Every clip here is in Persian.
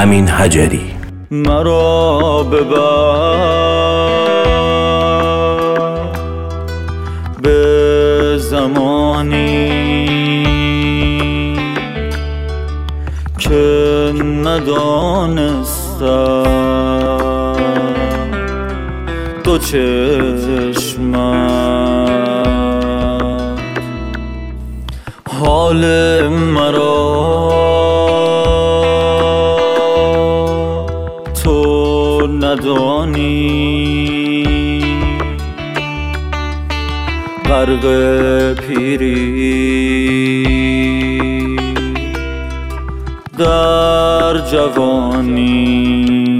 امین حجری. مرا ببر به زمانی که ندانستم دو چشمت حال مرا تو ندانی. غرق پیری در جوانی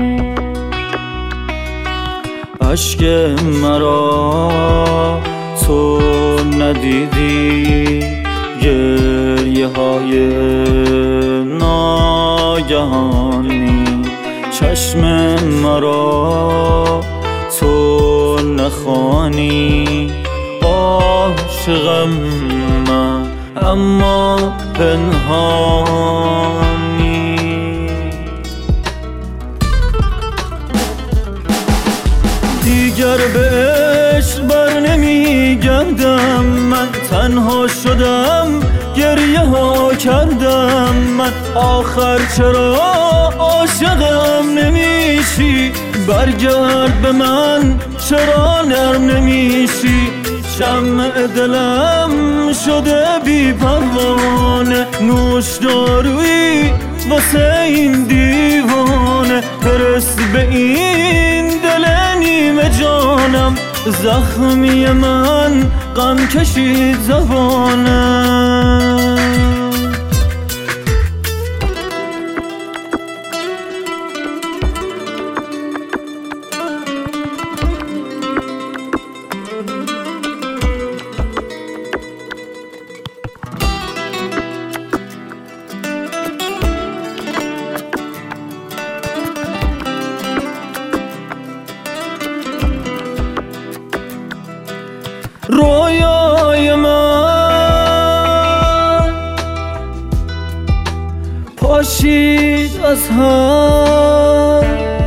اشک مرا تو ندیدی. گریه های ناگهانی چشم مرا تو نخوانی. عاشقم من اما پنهانی. دیگر به عشق بر نمیگردم من، تنها شدم گریه ها کردم من. آخر چرا عاشقم نمیشی؟ برگرد به من، چرا نرم نمیشی؟ شمع دلم شده بی پروانه، نوش دارویی واسه این دیوانه. برس به این دل نیمه جانم، زخمی من غم کشید زبانم. رویای من پاشید از هم،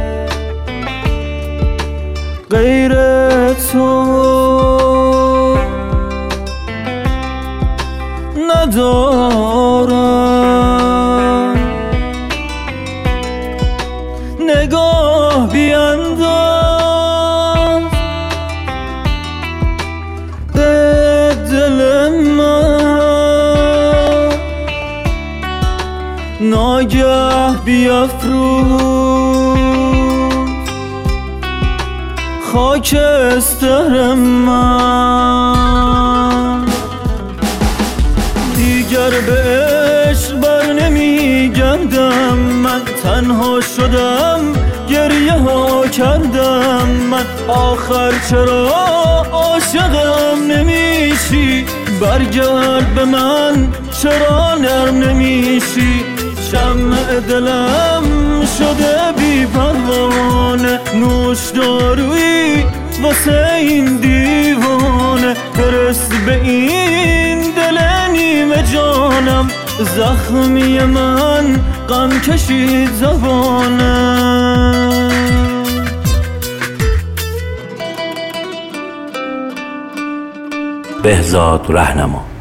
غیر تو ندارم. نگاه بینداز به دل من، ناگه بیافروز خاکستر من. دیگر به عشق بر نمیگردم من، تنها شدم گریه ها کردم من. آخر چرا عاشقم نمیشی؟ برگرد به من، چرا نرم نمیشی؟ شمع دلم شده بی پروانه، نوش دارویی واسه این دیوانه. برس به این دل نیمه جانم، زخمی من غم کشید زبانم. بهزاد رهنما.